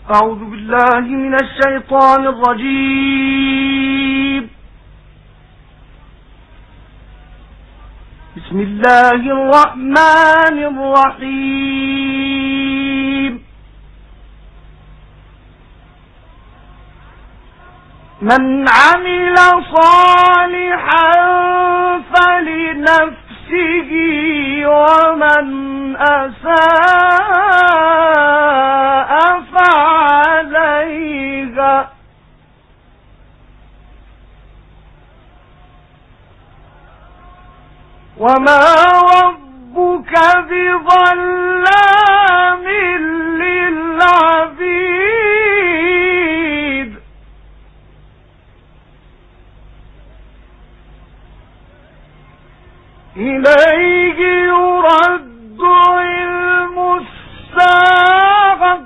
أعوذ بالله من الشيطان الرجيم. بسم الله الرحمن الرحيم. من عمل صالحا فلنفسه ومن أساء فعليها وما ربك بظلام للعبيد. إليه يرد علم الساعة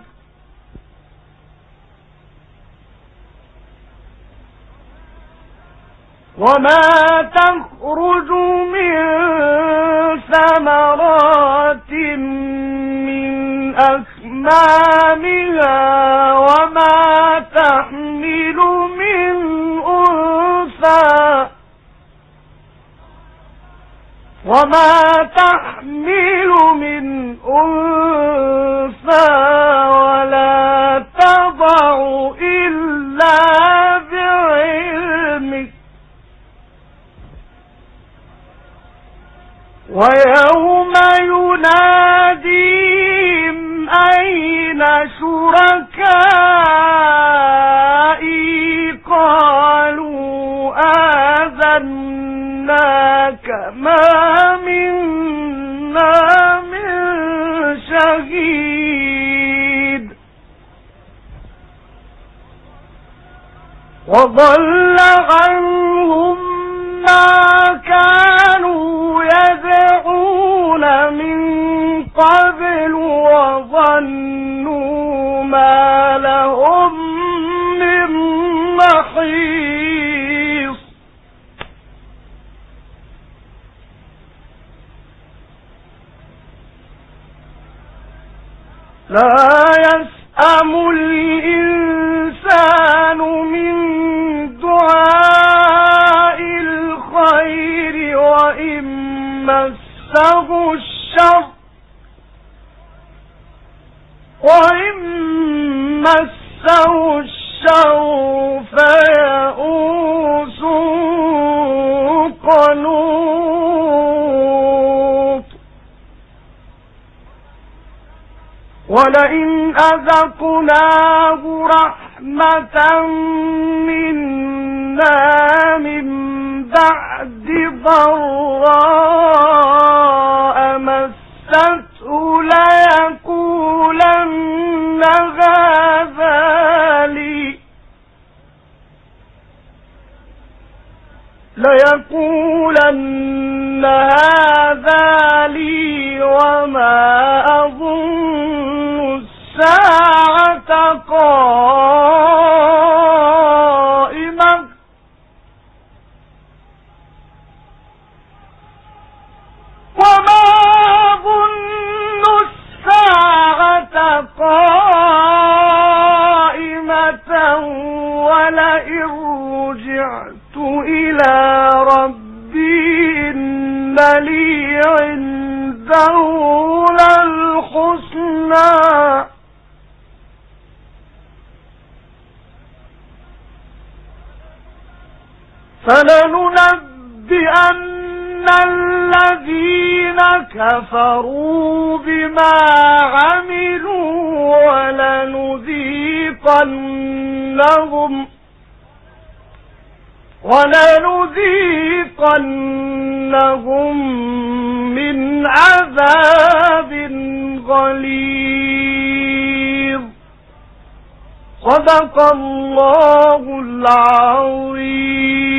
وما تخرج من ثمرات من أكمامها وما تحمل من أنثى ولا تضع إلا بعلمه. ويوم يناديهم أين شركائي قالوا آذناك ما منا من شهيد وضل عنهم ما كانوا يدعون من قبل وظنوا ما لهم من محيص. لا يسأم الإنسان من دعاء الخير وإن مسه الشر فيئوس قنوط. ولئن أذقناه رحمة منا من بعد ضراء مسته ليقولن هذا لي وما أظن الساعة قائمة ولئن رجعت إلى ربي إن لي عنده للحسنى فلننبئن الذين كفروا بما عملوا ولنذيقنهم من عذاب غليظ. صدق الله العظيم.